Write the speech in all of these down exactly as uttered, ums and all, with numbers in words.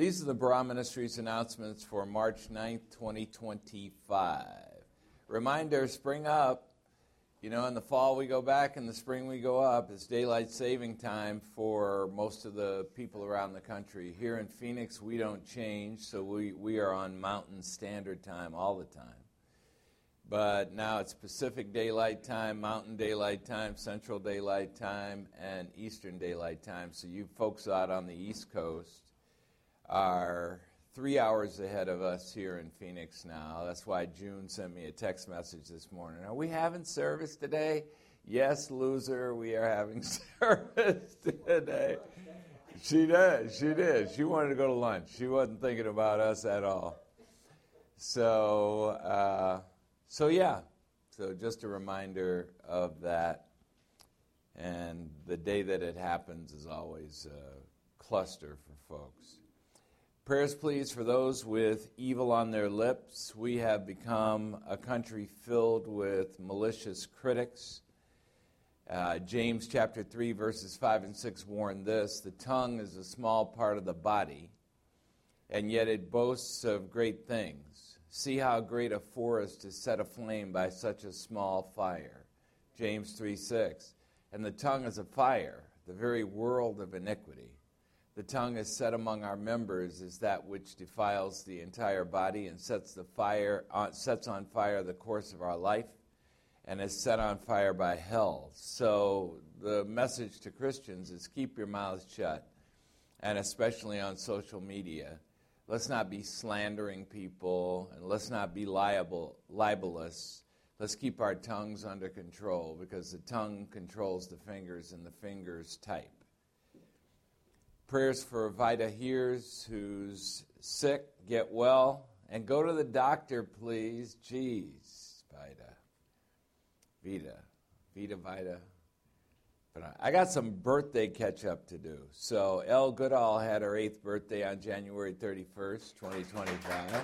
These are the Barah Ministries announcements for March ninth, twenty twenty-five. Reminder, spring up. You know, in the fall we go back, in the spring we go up. It's daylight saving time for most of the people around the country. Here in Phoenix, we don't change, so we, we are on Mountain Standard Time all the time. But now it's Pacific Daylight Time, Mountain Daylight Time, Central Daylight Time, and Eastern Daylight Time. So you folks out on the East Coast are three hours ahead of us here in Phoenix now. That's why June sent me a text message this morning. Are we having service today? Yes, loser, we are having service today. She did, she did. She wanted to go to lunch. She wasn't thinking about us at all. So, uh, so yeah, so just a reminder of that. And the day that it happens is always a cluster for folks. Prayers, please, for those with evil on their lips. We have become a country filled with malicious critics. Uh, James chapter three, verses five and six warn this: the tongue is a small part of the body, and yet it boasts of great things. See how great a forest is set aflame by such a small fire. James three six. And the tongue is a fire, the very world of iniquity. The tongue is set among our members as that which defiles the entire body and sets the fire on, sets on fire the course of our life, and is set on fire by hell. So the message to Christians is keep your mouths shut, and especially on social media. Let's not be slandering people, and let's not be liable, libelous. Let's keep our tongues under control, because the tongue controls the fingers, and the fingers type. Prayers for Vida Hears, who's sick, get well, and go to the doctor, please. Jeez, Vida. Vida. Vida, Vida. But I got some birthday catch-up to do. So Elle Goodall had her eighth birthday on January thirty-first, twenty twenty-five.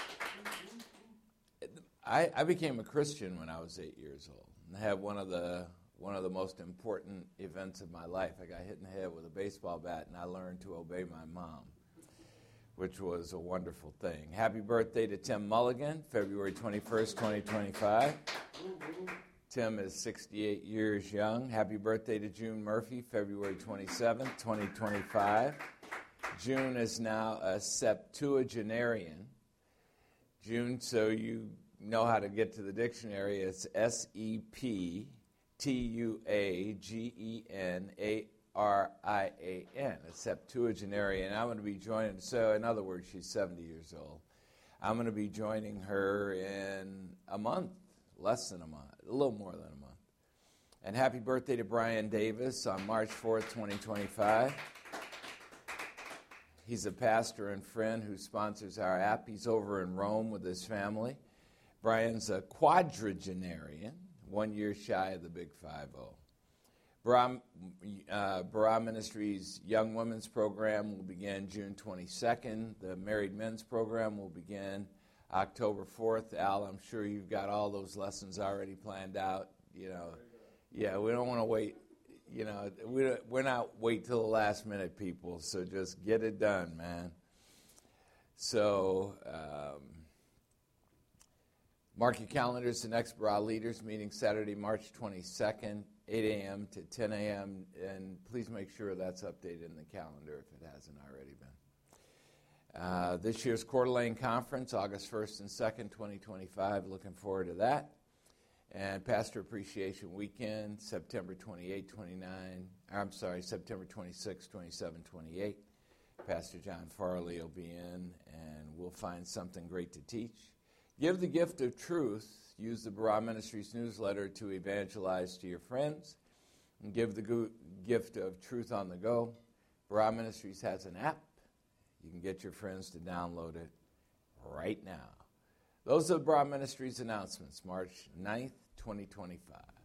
I, I became a Christian when I was eight years old. And I had one of the... One of the most important events of my life. I got hit in the head with a baseball bat, and I learned to obey my mom, which was a wonderful thing. Happy birthday to Tim Mulligan, February twenty-first, twenty twenty-five. Tim is sixty-eight years young. Happy birthday to June Murphy, February twenty-seventh, twenty twenty-five. June is now a septuagenarian. June, so you know how to get to the dictionary, it's S E P T U A G E N A R I A N, a septuagenarian. I'm going to be joining, so in other words, she's seventy years old. I'm going to be joining her in a month, less than a month, a little more than a month. And happy birthday to Brian Davis on March fourth, twenty twenty-five. He's a pastor and friend who sponsors our app. He's over in Rome with his family. Brian's a quadragenarian, one year shy of the big five oh. Barah, uh, Barah Ministries Young Women's Program will begin June twenty-second. The Married Men's Program will begin October fourth. Al, I'm sure you've got all those lessons already planned out. You know, yeah, we don't want to wait. You know, we, we're not wait till the last minute, people, so just get it done, man. So, um, mark your calendars. The next Barah Leaders meeting Saturday, March twenty-second, eight a.m. to ten a.m., and please make sure that's updated in the calendar if it hasn't already been. Uh, this year's Coeur d'Alene Conference, August first and second, twenty twenty-five. Looking forward to that. And Pastor Appreciation Weekend, September twenty-eighth, twenty-ninth. I'm sorry, September twenty-sixth, twenty-seventh, twenty-eighth. Pastor John Farley will be in, and we'll find something great to teach. Give the gift of truth. Use the Barah Ministries newsletter to evangelize to your friends. And give the go- gift of truth on the go. Barah Ministries has an app. You can get your friends to download it right now. Those are the Barah Ministries announcements, March ninth, twenty twenty-five.